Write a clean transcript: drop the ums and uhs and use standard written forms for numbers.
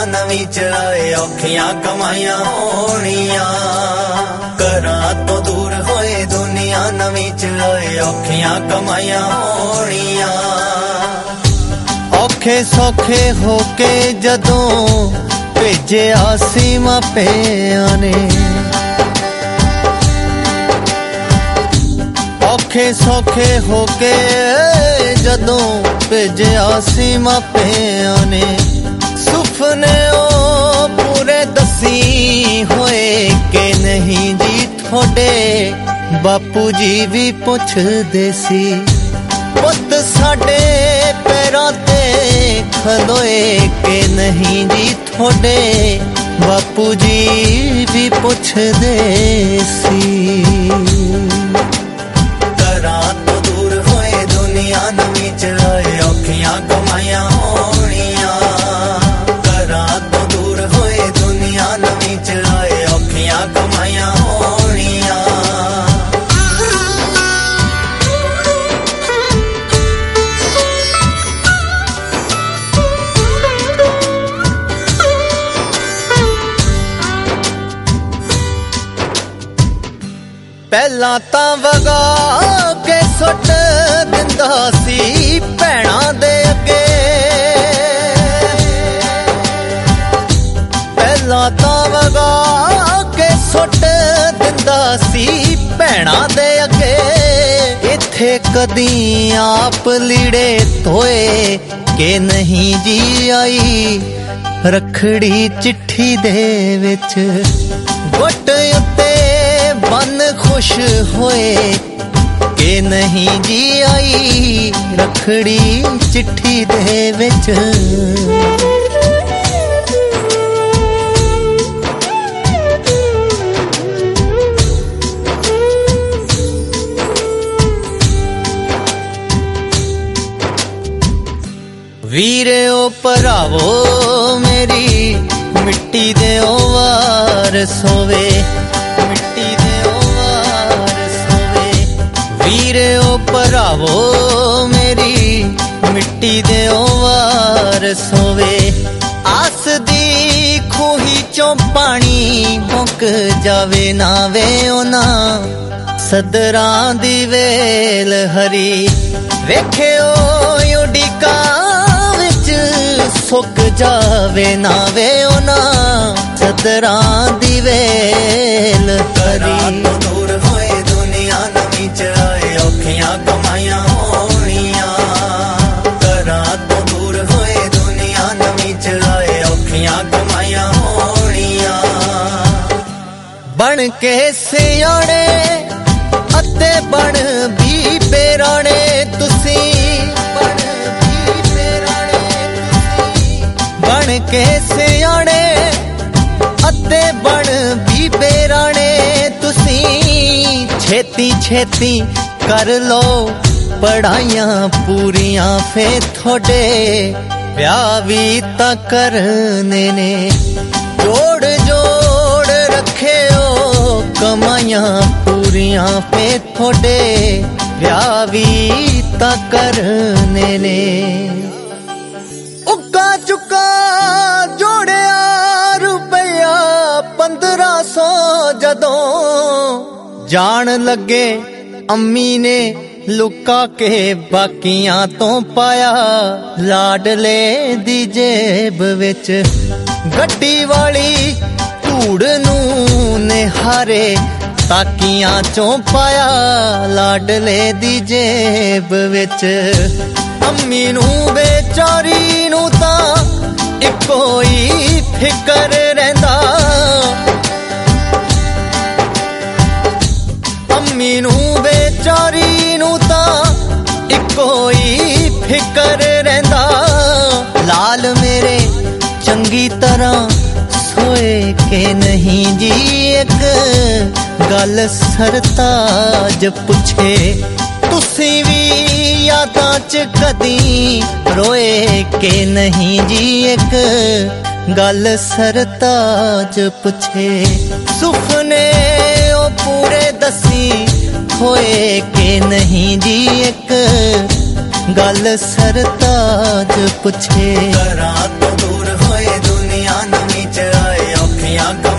नवीं चलाए औखियां कमाइयां होणियां घरां तो दूर होए दुनिया नवीं चलाए औखियां कमाइयां होणियां औखे सौखे होके जदों भेजिया सी मापियां ने औखे सौखे होके जदों भेजिया सी मापियां ने सुपने ओ पूरे दसी होए के नहीं जी थोड़े बापू जी भी पुछदे सी पुत साडे पैरां ते खलोए के नहीं जी थोड़े बापू जी भी पुछदे सी तो दूर होए दुनिया नवीं चलाए औखियां कमाइयां होणियां घरां तो दूर होए दुनिया नवीं चलाए औखियां कमाइयां होणियां पहला तां वगा के सुट दिंदा सी भैणां दे अगे पहला तां वगा के सुट दिंदा सी भैणां दे अगे इत्थे कदी आप लीड़े धोए के नहीं जी आई रखड़ी चिट्ठी दे विच गुट उत्ते मन खुश होए के नहीं जी आई रखड़ी चिट्ठी दे विच वीरे ओ भरावो मेरी मिट्टी दे ओ वार सोवे वीरे ओ भरावो मेरी मिट्टी दे ओ वार सोवे आस दी खूही चों पानी मुक जावे ना वे ओना सदरां दी वेल हरी वेखे ओ उडिका विच सुक जावे ना वे ओना सदरां दी वेल हरी दूर होए दुनिया नवीं चलाए औखियां कमाइयां होणियां घरां तो दूर होए दुनिया नवीं चलाए औखियां कमाइयां होणियां बन के सियाणे अते बन भी बेराणे तुसी बन के सियाणे अते बन भी बेराणे तुसी छेती छेती कर लो पढ़ाइयां पूरियां फे थोड़े ब्याह भी तां करने ने जोड़ जोड़ रखे ओ कमाइयां पूरियां फे थोड़े ब्याह भी तां करने ने उक्का चुक्का जोड़िया रुपया 1500 जदों जान लगे अम्मी ने लुका के बाकियां तो पाया लाडले दी जेब विच गड्डी वाली धूड़ नू निहारे ताकियां चों पाया लाडले दी जेब विच अम्मी नू बेचारी नू तां इक्को ही फिकर रहिंदा अम्मी नू बेचारी नू तां इक्को ही फिकर रहिंदा लाल मेरे चंगी तरह सोए के नहीं जी एक गल सरताज पुछे तुसी भी यादां च कदी रोए के नहीं जी एक गल सरताज पुछे सुपने ओ पूरे दसी होए के नहीं जी एक गल सरताज पुछे घरां तो दूर होए दुनिया ਦੀਆਂ